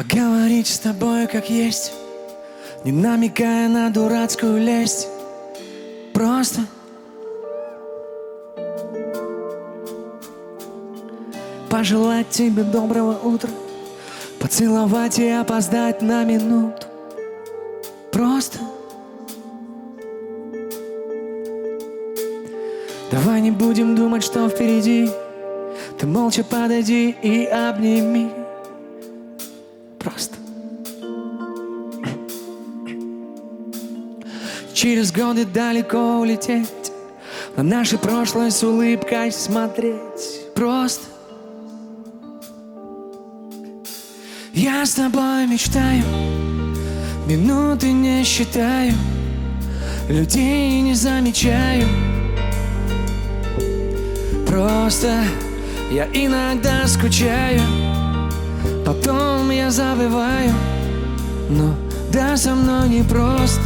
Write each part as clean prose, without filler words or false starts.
Поговорить с тобой как есть, не намекая на дурацкую лесть. Просто пожелать тебе доброго утра, поцеловать и опоздать на минуту. Просто давай не будем думать, что впереди. Ты молча подойди и обними. Просто через годы далеко улететь, на наше прошлое с улыбкой смотреть. Просто я с тобой мечтаю, минуты не считаю, людей не замечаю. Просто я иногда скучаю, потом я забываю. Но да, со мной не просто.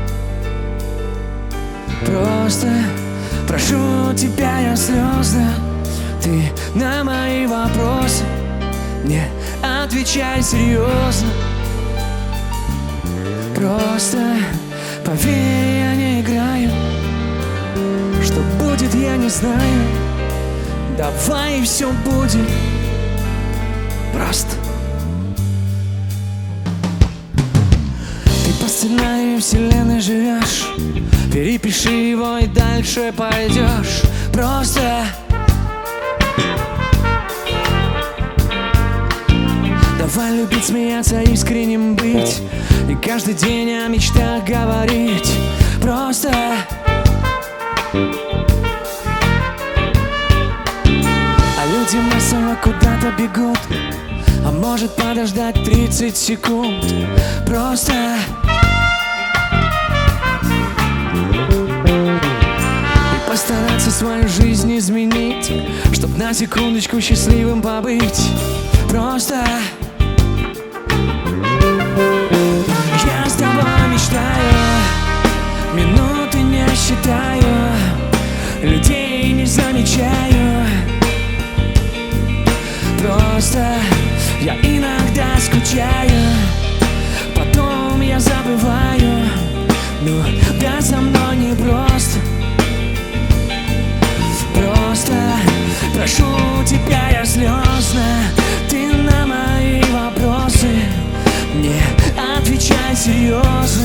Просто прошу тебя я слезно, ты на мои вопросы не отвечай серьезно. Просто поверь, я не играю. Что будет, я не знаю. Давай и все будет просто. Ты по сценарию вселенной живешь, перепиши его и дальше пойдешь. Просто давай любить, смеяться, искренним быть, и каждый день о мечтах говорить. Просто а люди массово куда-то бегут, а может подождать 30 секунд. Просто и постараться свою жизнь изменить, чтоб на секундочку счастливым побыть. Просто я с тобой мечтаю, минуты не считаю, людей не замечаю. Просто я иногда скучаю, потом я забываю. Ну да, со мной не просто. Просто прошу тебя я слезно, ты на мои вопросы не отвечай серьезно.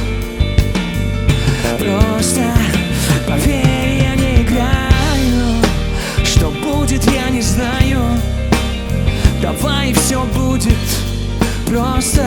Просто поверь, я не играю. Что будет, я не знаю. Давай все будет просто.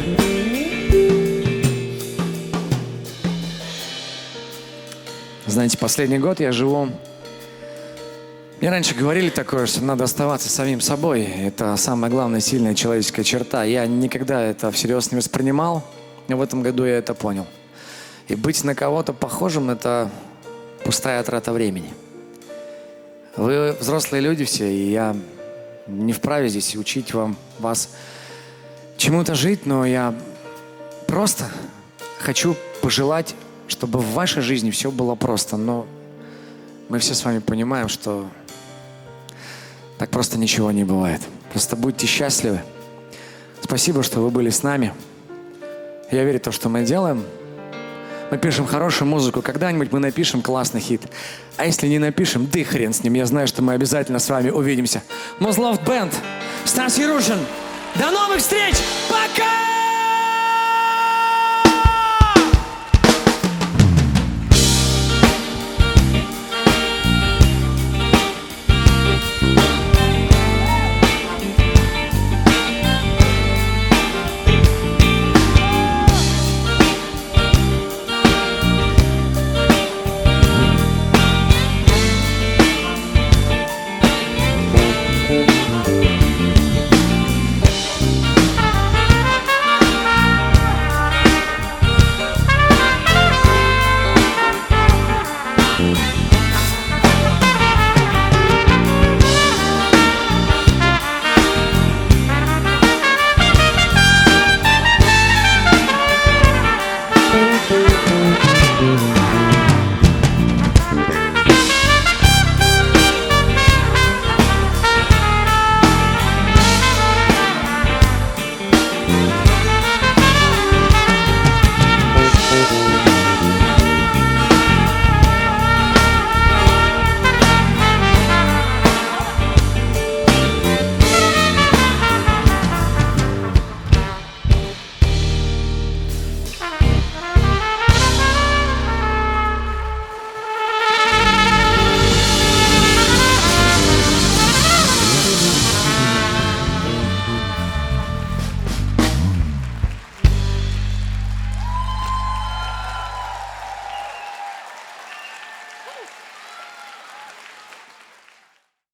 Знаете, последний год я живу. Мне раньше говорили такое, что надо оставаться самим собой. Это самая главная сильная человеческая черта. Я никогда это всерьез не воспринимал, но в этом году я это понял. И быть на кого-то похожим – это пустая трата времени. Вы взрослые люди все, и я не вправе здесь учить вас чему-то жить, но я просто хочу пожелать, чтобы в вашей жизни все было просто. Но мы все с вами понимаем, что так просто ничего не бывает. Просто будьте счастливы. Спасибо, что вы были с нами. Я верю в то, что мы делаем. Мы пишем хорошую музыку. Когда-нибудь мы напишем классный хит. А если не напишем, да и хрен с ним. Я знаю, что мы обязательно с вами увидимся. Mozloved Band, Стас Ярушин. До новых встреч! Пока!